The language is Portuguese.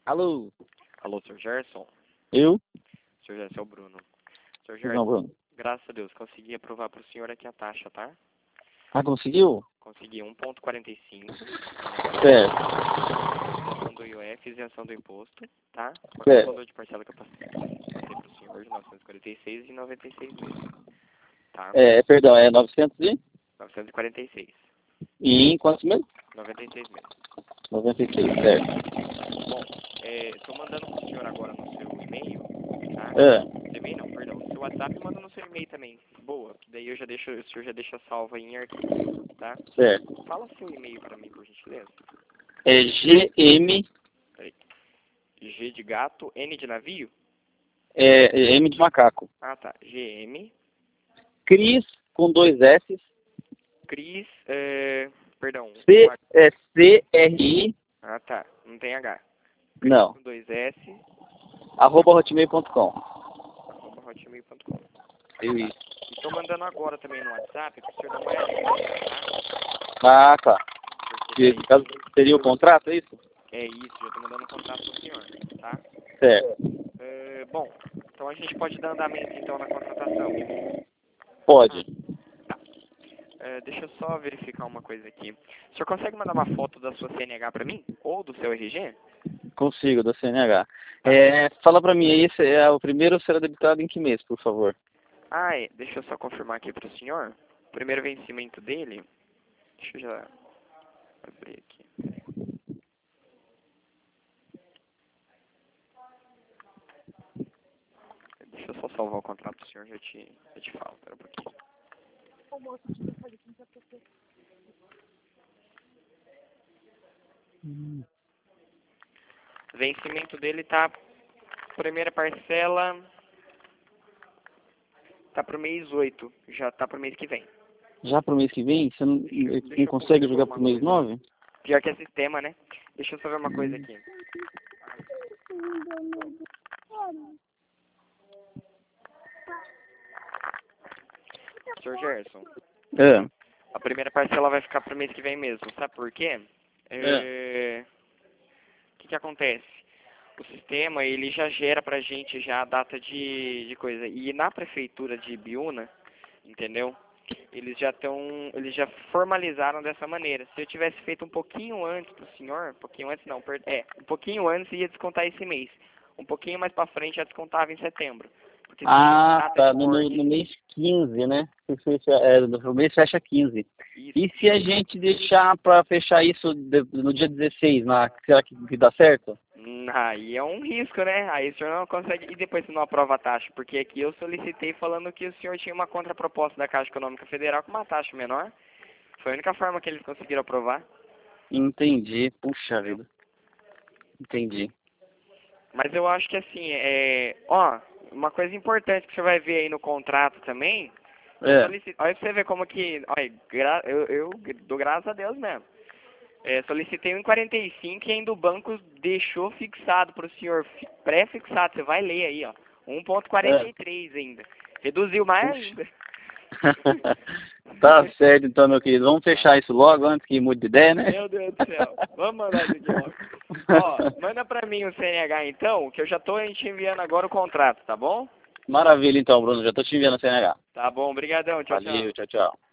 Alô? Alô, Sr. Gerson? Eu? Sr. Gerson, é o Bruno. Sr. Não, Gerson, Bruno. graças a Deus, consegui aprovar para o senhor aqui a taxa, tá? Ah, conseguiu? Consegui 1,45. Certo. Isenção do IOF, isenção do imposto, tá? Qual é o Certo. valor de parcela que eu passei para o senhor? De 946 e 96 meses, tá? Perdão, é 900 e? 946. E em quantos meses? 96 meses. 96, certo. Bom, estou mandando para o senhor agora no seu e-mail, tá? Seu e-mail não, perdão. No seu WhatsApp manda no seu e-mail também. Boa, que daí o senhor já deixa salvo aí em arquivo, tá? Certo. Fala seu e-mail para mim, por gentileza. É GM, Peraí. G de gato, N de navio? M de macaco. Ah, tá. GM, Cris com 2 S, Cris, perdão. CRI, Ah, tá. Não tem H. não, Com 2S, @hotmail.com. @hotmail.com. Isso. E tô mandando agora também no WhatsApp pro senhor dar uma olhadinha, tá? Ah, tá. Porque No caso, seria o contrato, é isso? é isso, já tô mandando um contato pro senhor, tá? Certo. Bom, então a gente pode dar andamento então na contratação. Pode. Tá. Deixa eu só verificar uma coisa aqui. O senhor consegue mandar uma foto da sua CNH pra mim? Ou do seu RG? Consigo, da CNH. Tá. Fala pra mim, esse é o primeiro será debitado em que mês, por favor? Deixa eu só confirmar aqui pro senhor. O primeiro vencimento dele. Deixa eu já abrir aqui. Deixa eu só salvar o contrato do senhor, já te falo. Pera um pouquinho. Vencimento dele tá. Primeira parcela. Tá pro mês 8. Já tá pro mês que vem. Já pro mês que vem? Você não, Deixa não eu consegue confirmar jogar uma pro mês coisa. 9? Pior que é sistema, né? Deixa eu só ver uma coisa aqui. Sr. Gerson, a primeira parcela vai ficar pro mês que vem mesmo. Sabe por quê? O que acontece? O sistema, ele já gera pra gente já a data de coisa. E na prefeitura de Ibiúna, entendeu? Eles já formalizaram dessa maneira. Se eu tivesse feito um pouquinho antes pro senhor, um pouquinho antes não, um pouquinho antes ia descontar esse mês. Um pouquinho mais pra frente já descontava em setembro. Porque Ah, data tá. de No corte. mês 15, né? No mês fecha 15. Isso. E se a gente deixar pra fechar isso no dia 16, será que dá certo? Aí é um risco, né? Aí o senhor não consegue. E depois você não aprova a taxa? Porque aqui eu solicitei falando que o senhor tinha uma contraproposta da Caixa Econômica Federal com uma taxa menor. Foi a única forma que eles conseguiram aprovar. Entendi. Puxa vida. Entendi. Mas eu acho que assim, uma coisa importante que você vai ver aí no contrato também. Olha pra você ver como que. Olha, eu dou graças a Deus mesmo. Solicitei 1,45 e ainda o banco deixou fixado para o senhor, pré-fixado, você vai ler aí, ó, 1,43 ainda. Reduziu mais ainda. Tá certo, então, meu querido. Vamos fechar isso logo antes que mude de ideia, né? Meu Deus do céu. Vamos mandar isso aqui logo. Ó, manda pra mim o CNH então, que eu já tô te enviando agora o contrato, tá bom? Maravilha, então, Bruno. Já tô te enviando a CNH. Tá bom, brigadão, tchau, tchau. Valeu, tchau, tchau.